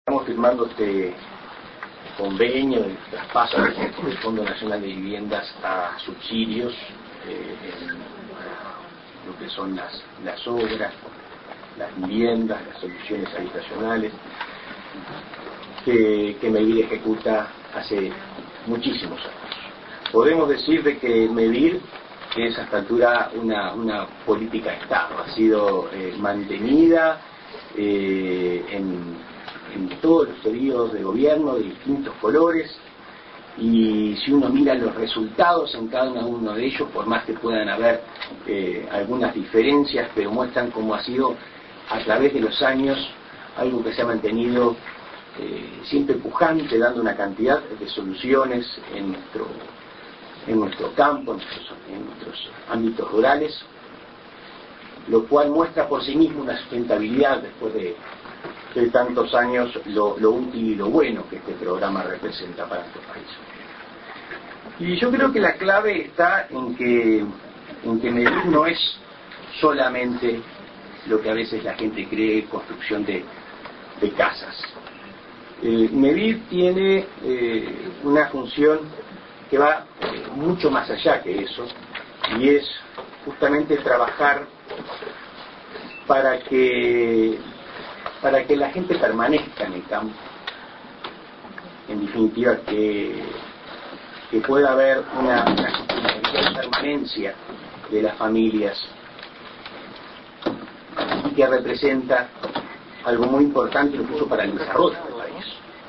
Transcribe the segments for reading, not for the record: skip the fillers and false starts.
Estamos firmando este convenio de traspaso del Fondo Nacional de Viviendas a subsidios en lo que son las obras, las viviendas, las soluciones habitacionales que MEVIR ejecuta hace muchísimos años. Podemos decir de que MEVIR es a esta altura una política de Estado, ha sido mantenida en todos los periodos de gobierno de distintos colores, y si uno mira los resultados en cada uno de ellos, por más que puedan haber algunas diferencias, pero muestran cómo ha sido a través de los años algo que se ha mantenido siempre pujante, dando una cantidad de soluciones en nuestro campo, en nuestros ámbitos rurales, lo cual muestra por sí mismo una sustentabilidad después de tantos años, lo útil y lo bueno que este programa representa para nuestro país. Y yo creo que la clave está en que MEVIR no es solamente lo que a veces la gente cree, construcción de casas. MEVIR tiene una función que va mucho más allá que eso, y es justamente trabajar para que la gente permanezca en el campo. En definitiva, que pueda haber una permanencia de las familias, y que representa algo muy importante incluso para el desarrollo del país.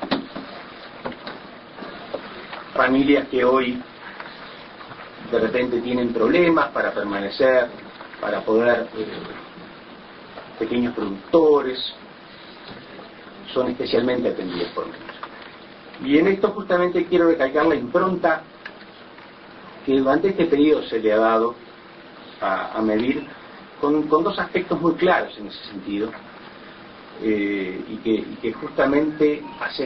Familias que hoy de repente tienen problemas para permanecer, para poder, pequeños productores, son especialmente atendidos por MEVIR. Y en esto justamente quiero recalcar la impronta que durante este periodo se le ha dado a MEVIR con dos aspectos muy claros en ese sentido, y que justamente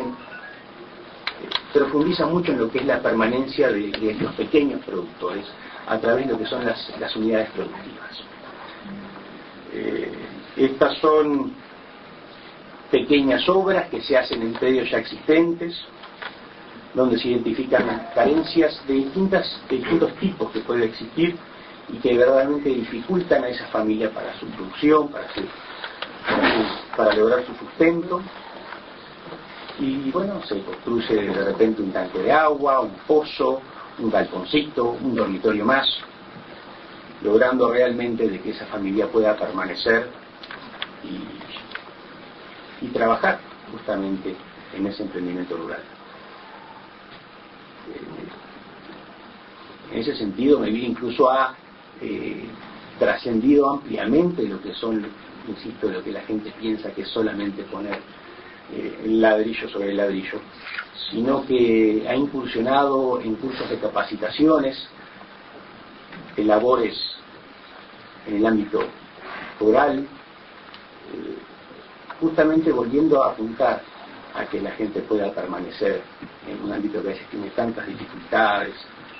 profundizan mucho en lo que es la permanencia de los pequeños productores a través de lo que son las unidades productivas. Estas son pequeñas obras que se hacen en predios ya existentes, donde se identifican carencias de distintos tipos que pueden existir y que verdaderamente dificultan a esa familia para su producción, para lograr su sustento. Y bueno, se construye de repente un tanque de agua, un pozo, un galponcito, un dormitorio más, logrando realmente de que esa familia pueda permanecer y trabajar justamente en ese emprendimiento rural. En ese sentido, MEVIR incluso ha trascendido ampliamente lo que son, insisto, lo que la gente piensa que es solamente poner el ladrillo sobre el ladrillo, sino que ha incursionado en cursos de capacitaciones, de labores en el ámbito rural, justamente volviendo a apuntar a que la gente pueda permanecer en un ámbito que a veces tiene tantas dificultades.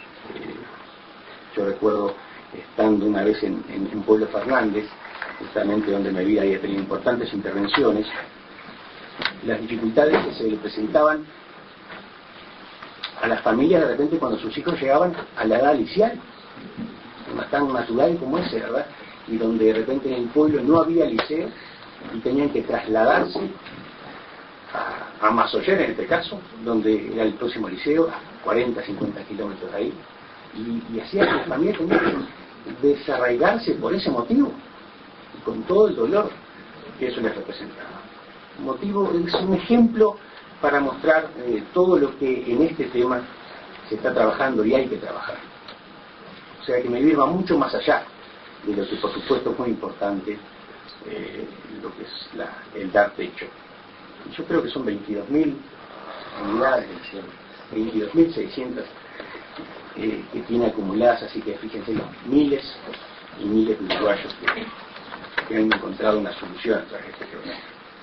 Yo recuerdo estando una vez en Pueblo Fernández, justamente donde MEVIR había tenido importantes intervenciones, las dificultades que se le presentaban a las familias de repente cuando sus hijos llegaban a la edad liceal, tan natural como ese, ¿verdad? Y donde de repente en el pueblo no había liceo y tenían que trasladarse a Masoller, en este caso, donde era el próximo liceo, a 40, 50 kilómetros de ahí, y hacía que la familia tenía que desarraigarse por ese motivo, y con todo el dolor que eso les representaba. Es un ejemplo para mostrar todo lo que en este tema se está trabajando y hay que trabajar. O sea que MEVIR va mucho más allá de lo que por supuesto es muy importante, lo que es el dar techo. Yo creo que son 22.000 unidades, 22.600 que tiene acumuladas, así que fíjense los miles y miles de uruguayos que han encontrado una solución a través de este programa.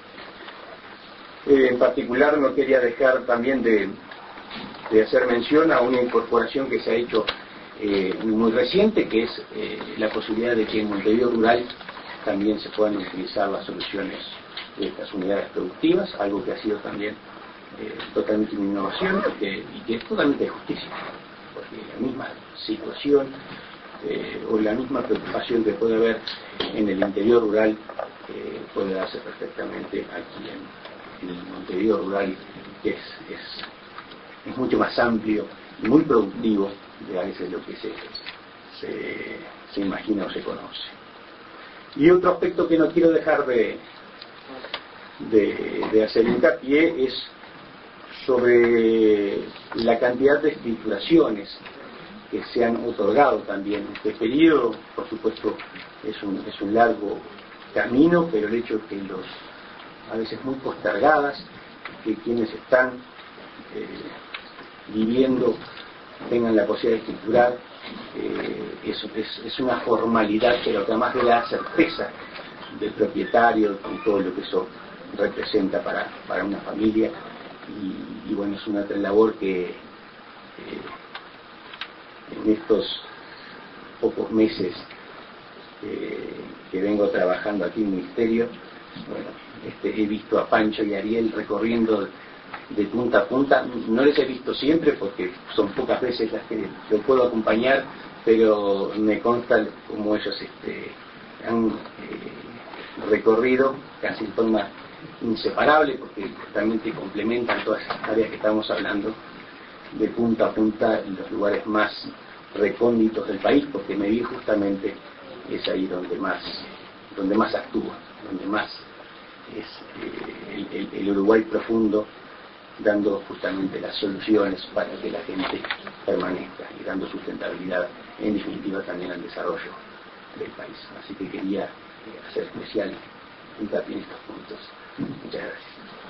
En particular no quería dejar también de hacer mención a una incorporación que se ha hecho muy reciente, que es la posibilidad de que en Montevideo Rural también se puedan utilizar las soluciones de estas unidades productivas, algo que ha sido también totalmente una innovación y que es totalmente de justicia, porque la misma situación o la misma preocupación que puede haber en el interior rural puede darse perfectamente aquí en el Montevideo rural, que es mucho más amplio y muy productivo de a veces lo que se imagina o se conoce. Y otro aspecto que no quiero dejar de hacer hincapié es sobre la cantidad de escrituraciones que se han otorgado también. Este periodo, por supuesto, es un largo camino, pero el hecho de que a veces muy postergadas, que quienes están viviendo tengan la posibilidad de escriturar, es una formalidad, pero que además de la certeza del propietario y todo lo que eso representa para una familia. Y bueno, es una labor que en estos pocos meses que vengo trabajando aquí en el Ministerio, bueno, he visto a Pancho y a Ariel recorriendo de punta a punta. No les he visto siempre porque son pocas veces las que lo puedo acompañar, pero me consta cómo ellos han recorrido casi en forma inseparable, porque justamente complementan todas esas tareas que estamos hablando, de punta a punta en los lugares más recónditos del país, porque Medellín justamente es ahí donde más actúa, donde más es el Uruguay profundo, dando justamente las soluciones para que la gente permanezca y dando sustentabilidad, en definitiva también al desarrollo del país. Así que quería hacer especial hincapié en estos puntos. Muchas gracias.